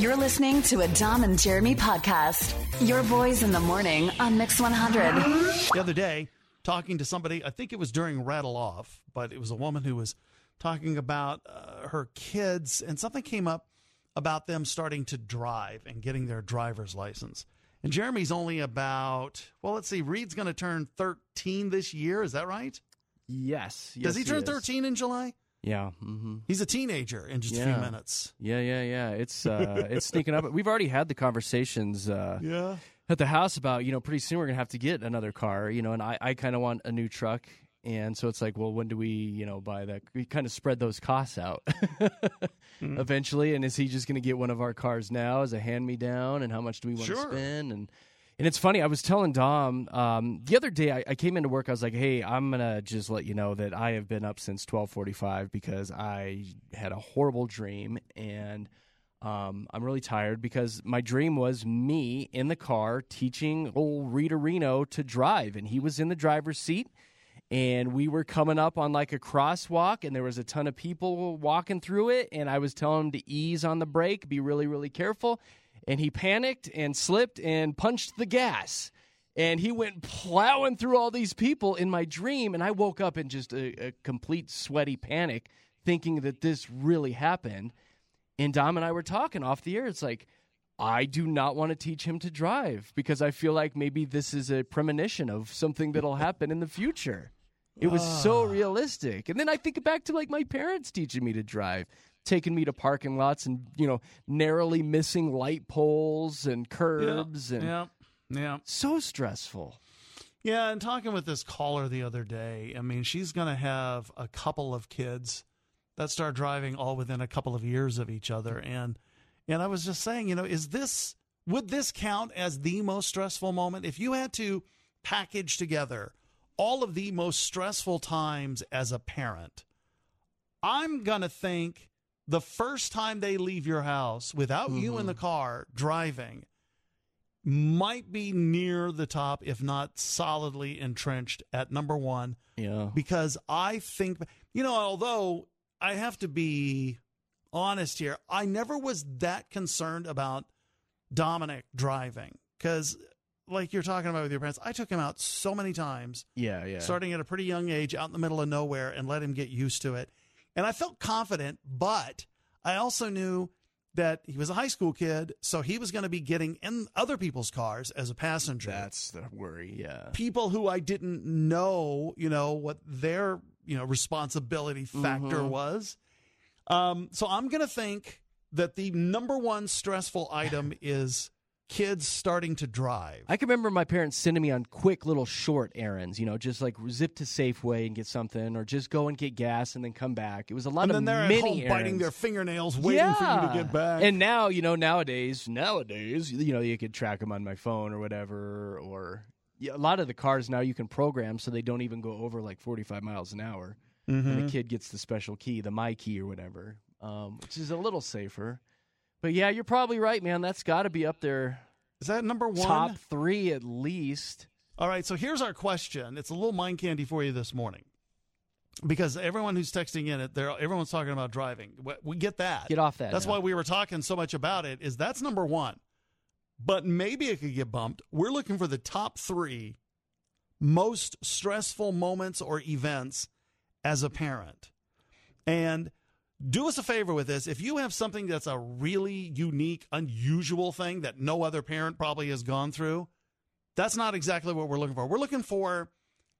You're listening to a Dom and Jeremy podcast. Your boys in the morning on Mix 100. The other day, talking to somebody, I think it was during Rattle Off, but it was a woman who was talking about her kids, and something came up about them starting to drive and getting their driver's license. And Jeremy's only about, well, let's see, Reed's going to turn 13 this year. Is that right? Yes. Does he turn 13 in July? Yeah. Mm-hmm. He's a teenager in just a few minutes. Yeah. It's sneaking up. We've already had the conversations at the house about, pretty soon we're going to have to get another car, and I kind of want a new truck. And so it's like, well, when do we, buy that? We kind of spread those costs out eventually. And is he just going to get one of our cars now as a hand-me-down? And how much do we want to spend? And it's funny, I was telling Dom, the other day I came into work, I was like, hey, I'm going to just let you know that I have been up since 12:45 because I had a horrible dream, and I'm really tired because my dream was me in the car teaching old Rita Reno to drive, and he was in the driver's seat, and we were coming up on like a crosswalk, and there was a ton of people walking through it, and I was telling him to ease on the brake, be really, really careful. And he panicked and slipped and punched the gas. And he went plowing through all these people in my dream. And I woke up in just a complete sweaty panic, thinking that this really happened. And Dom and I were talking off the air. It's like, I do not want to teach him to drive because I feel like maybe this is a premonition of something that'll happen in the future. It was so realistic. And then I think back to like my parents teaching me to drive. Taking me to parking lots and, narrowly missing light poles and curbs. Yeah. So stressful. Yeah, and talking with this caller the other day, I mean, she's going to have a couple of kids that start driving all within a couple of years of each other. And I was just saying, would this count as the most stressful moment? If you had to package together all of the most stressful times as a parent, I'm going to think the first time they leave your house without you in the car driving might be near the top, if not solidly entrenched at number one. Yeah. Because I think, although I have to be honest here, I never was that concerned about Dominic driving. Because like you're talking about with your parents, I took him out so many times. Yeah. Starting at a pretty young age out in the middle of nowhere and let him get used to it. And I felt confident, but I also knew that he was a high school kid, so he was going to be getting in other people's cars as a passenger. That's the worry, yeah. People who I didn't know, what their, responsibility factor was. So I'm going to think that the number one stressful item is kids starting to drive. I can remember my parents sending me on quick little short errands, just like zip to Safeway and get something, or just go and get gas and then come back. It was a lot of mini errands. And then they're at home biting their fingernails waiting for you to get back. And now, nowadays, you could track them on my phone or whatever, or a lot of the cars now you can program so they don't even go over like 45 miles an hour. And the kid gets the special key, the My Key or whatever, which is a little safer. But yeah, you're probably right, man. That's got to be up there. Is that number one? Top three at least. All right, so here's our question. It's a little mind candy for you this morning. Because everyone who's texting in everyone's talking about driving. We get that. Get off that. That's why we were talking so much about it, is that's number one. But maybe it could get bumped. We're looking for the top three most stressful moments or events as a parent. And do us a favor with this. If you have something that's a really unique, unusual thing that no other parent probably has gone through, that's not exactly what we're looking for. We're looking for,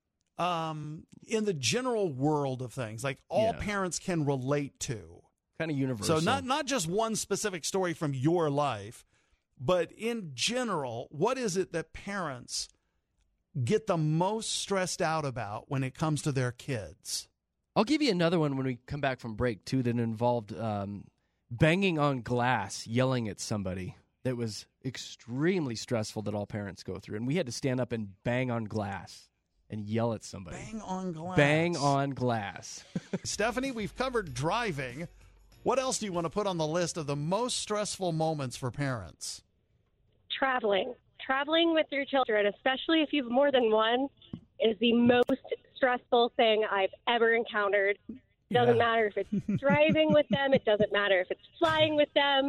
in the general world of things, like all parents can relate to. Kind of universal. So not just one specific story from your life, but in general, what is it that parents get the most stressed out about when it comes to their kids? I'll give you another one when we come back from break, too, that involved banging on glass, yelling at somebody. That was extremely stressful that all parents go through. And we had to stand up and bang on glass and yell at somebody. Bang on glass. Bang on glass. Stephanie, we've covered driving. What else do you want to put on the list of the most stressful moments for parents? Traveling. Traveling with your children, especially if you have more than one, is the most stressful thing I've ever encountered. Doesn't matter if it's driving with them. It doesn't matter if it's flying with them.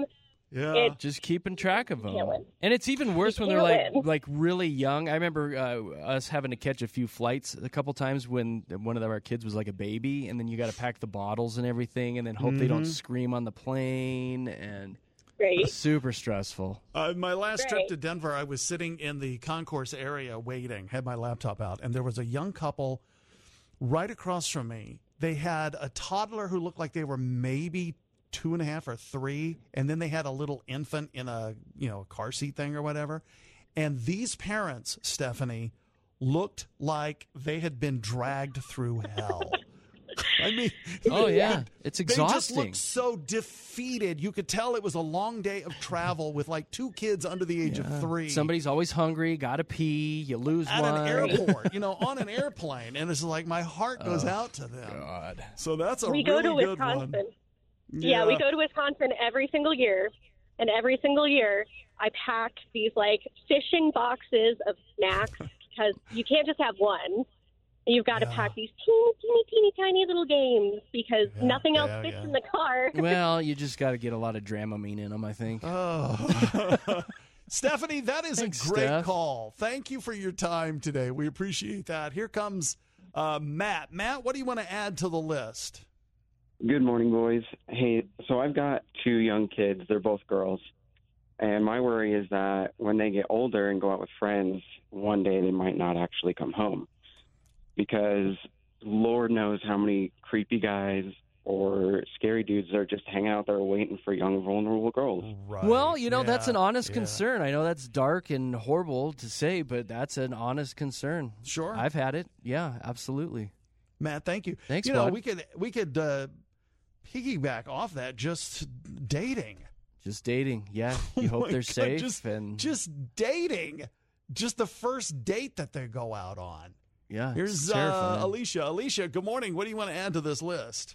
Yeah. Just keeping track of them. can't win. And it's even worse You when they're can't win. like really young. I remember us having to catch a few flights a couple times when one of our kids was like a baby, and then you got to pack the bottles and everything, and then hope they don't scream on the plane, and Right. super stressful. My last trip Right. to Denver, I was sitting in the concourse area waiting, had my laptop out, and there was a young couple right across from me. They had a toddler who looked like they were maybe 2.5 or 3, and then they had a little infant in a car seat thing or whatever. And these parents, Stephanie, looked like they had been dragged through hell. I mean, Oh yeah, it's they just exhausting. looked so defeated. You could tell it was a long day of travel with like 2 kids under the age of 3. Somebody's always hungry, gotta pee, you lose at one. an airport, on an airplane, and it's like my heart goes out to them. God. So that's a We really go to good Wisconsin. one. Yeah, we go to Wisconsin every single year, and every single year I pack these like fishing boxes of snacks because you can't just have one. You've got to pack these teeny, tiny little games because nothing else fits in the car. Well, you just got to get a lot of Dramamine in them, I think. Oh. Stephanie, that is Thanks, a great Steph. call. Thank you for your time today. We appreciate that. Here comes Matt. Matt, what do you want to add to the list? Good morning, boys. Hey, so I've got 2 young kids. They're both girls. And my worry is that when they get older and go out with friends, one day they might not actually come home. Because Lord knows how many creepy guys or scary dudes are just hanging out there waiting for young, vulnerable girls. Right. Well, that's an honest yeah. concern. I know that's dark and horrible to say, but that's an honest concern. Sure. I've had it. Yeah, absolutely. Matt, thank you. Thanks, bud. bud. we could piggyback off that, just dating. Just dating. Yeah, you Oh hope my they're God, safe. just dating. Just the first date that they go out on. Yeah, Here's it's terrifying. Alicia. Alicia, good morning. What do you want to add to this list?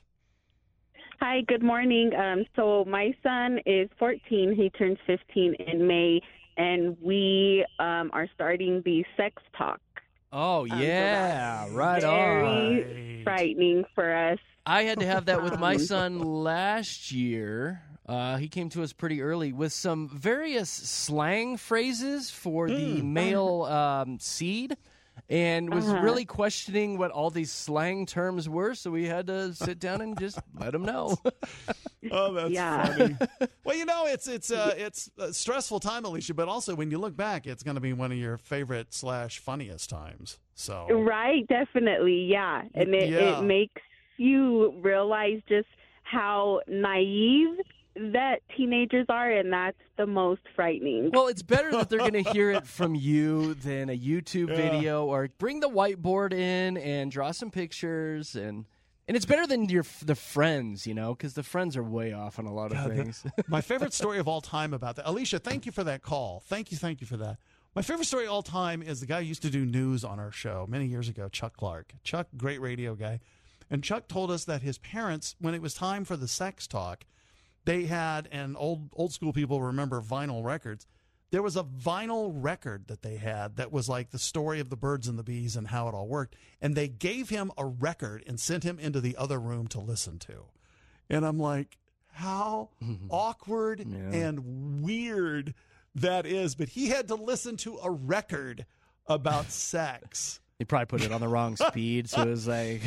Hi, good morning. So my son is 14. He turns 15 in May, and we are starting the sex talk. Oh, yeah, right Very on. frightening for us. I had to have that with my son last year. He came to us pretty early with some various slang phrases for the male seed, and was really questioning what all these slang terms were, so we had to sit down and just let him know. Oh, that's Yeah. funny. Well, it's a stressful time, Alicia, but also when you look back, it's going to be one of your favorite / funniest times. So Right, definitely, yeah. And Yeah. it makes you realize just how naive that teenagers are, and that's the most frightening. Well, it's better that they're going to hear it from you than a YouTube video, or bring the whiteboard in and draw some pictures, and it's better than the friends, because the friends are way off on a lot of things. my favorite story of all time about that, Alicia, thank you for that call. Thank you for that. My favorite story of all time is the guy who used to do news on our show many years ago, Chuck Clark. Chuck, great radio guy. And Chuck told us that his parents, when it was time for the sex talk, they had, and old school people remember vinyl records. There was a vinyl record that they had that was like the story of the birds and the bees and how it all worked. And they gave him a record and sent him into the other room to listen to. And I'm like, how awkward and weird that is. But he had to listen to a record about sex. They probably put it on the wrong speed, so it was like...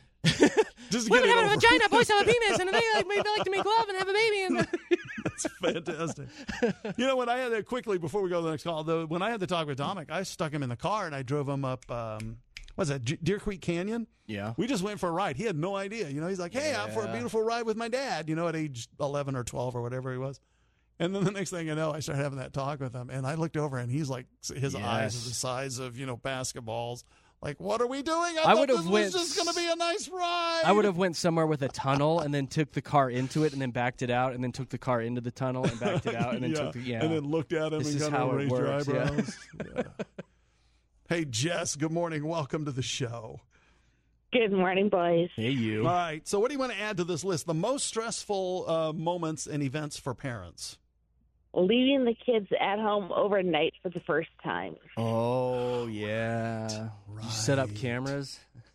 Just to Women get it have a over. vagina, boys have a penis, and they like to make love and have a baby. And That's fantastic. When I had that quickly before we go to the next call, when I had the talk with Dominic, I stuck him in the car and I drove him up, what's that, Deer Creek Canyon? Yeah. We just went for a ride. He had no idea. He's like, hey, I'm for a beautiful ride with my dad, at age 11 or 12 or whatever he was. And then the next thing I know, I started having that talk with him. And I looked over and he's like, his eyes are the size of, basketballs. Like, what are we doing? I thought this was just going to be a nice ride. I would have went somewhere with a tunnel and then took the car into it and then backed it out and then took the car into the tunnel and backed it out and then took the, and then looked at him This and is kind how of it raised your works, yeah. eyebrows. Yeah. Hey, Jess, good morning. Welcome to the show. Good morning, boys. Hey, you. All right. So what do you want to add to this list? The most stressful moments and events for parents. Leaving the kids at home overnight for the first time. Oh, yeah. Right. You set up cameras?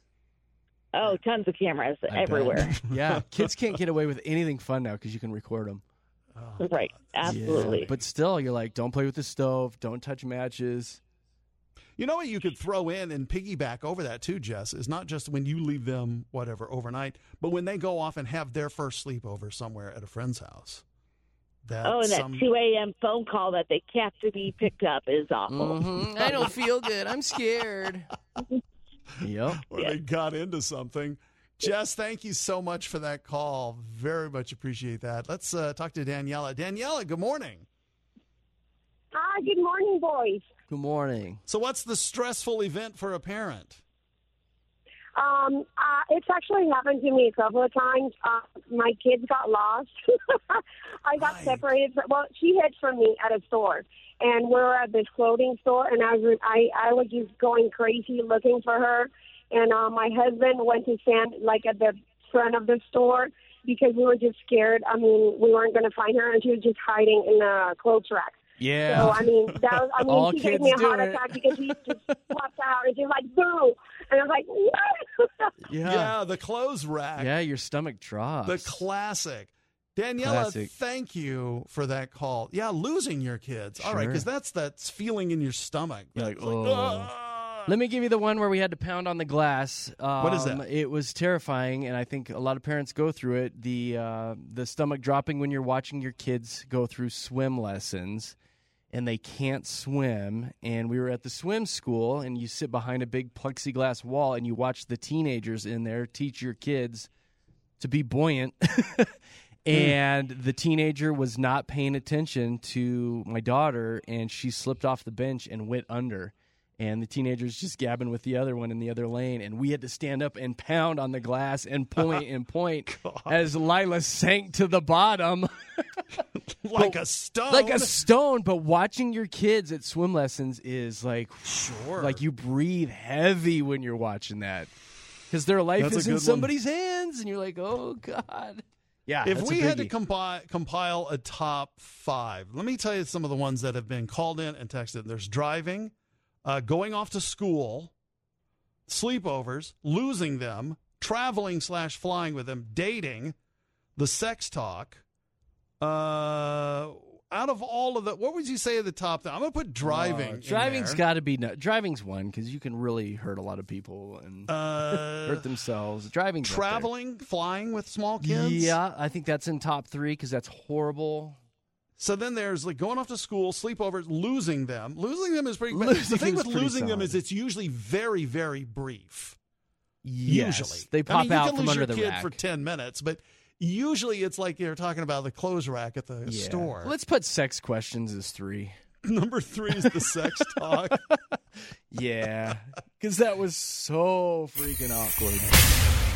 Oh, tons of cameras I everywhere. bet. Yeah. Kids can't get away with anything fun now because you can record them. Right. Absolutely. Yeah, but still, you're like, don't play with the stove. Don't touch matches. You know what you could throw in and piggyback over that too, Jess, is not just when you leave them, whatever, overnight, but when they go off and have their first sleepover somewhere at a friend's house. And that 2 a.m. phone call that they have to be picked up is awful. Mm-hmm. I don't feel good. I'm scared. Yep. Or they got into something. Jess, thank you so much for that call. Very much appreciate that. Let's talk to Daniela. Daniela, good morning. Hi, good morning, boys. Good morning. So what's the stressful event for a parent? It's actually happened to me a couple of times. My kids got lost. I got separated. She hid from me at a store, and we were at this clothing store, and I was just going crazy looking for her. And my husband went to stand like at the front of the store because we were just scared. I mean, we weren't going to find her, and she was just hiding in a clothes rack. Yeah. So, she gave me a heart attack because she just popped out and she's like, boom. And I was like, what? Yeah, the clothes rack. Yeah, your stomach drops. The classic. Daniela, thank you for that call. Yeah, losing your kids. All right, because that's feeling in your stomach. You're like, oh. Let me give you the one where we had to pound on the glass. What is that? It was terrifying, and I think a lot of parents go through it. The stomach dropping when you're watching your kids go through swim lessons, and they can't swim. And we were at the swim school, and you sit behind a big plexiglass wall, and you watch the teenagers in there teach your kids to be buoyant. And the teenager was not paying attention to my daughter, and she slipped off the bench and went under. And the teenager's just gabbing with the other one in the other lane. And we had to stand up and pound on the glass and point as Lila sank to the bottom. Like a stone. Like a stone. But watching your kids at swim lessons is like, like you breathe heavy when you're watching that. Because their life is in somebody's hands. And you're like, oh, God. Yeah, if we had to compile a top 5, let me tell you some of the ones that have been called in and texted. There's driving. Going off to school, sleepovers, losing them, traveling/flying with them, dating, the sex talk. Out of all of the, what would you say at the top? I'm going to put driving. Driving's got to be driving's one because you can really hurt a lot of people and hurt themselves. Driving's traveling, flying with small kids. Yeah, I think that's in top 3 because that's horrible. So then there's like going off to school, sleepovers, losing them. Losing them is pretty bad. The thing with losing them is it's usually very, very brief. Yes, usually. They pop out from under the rack. You can lose your kid for 10 minutes, but usually it's like you're talking about the clothes rack at the store. Let's put sex questions as 3. Number 3 is the sex talk. Yeah, because that was so freaking awkward.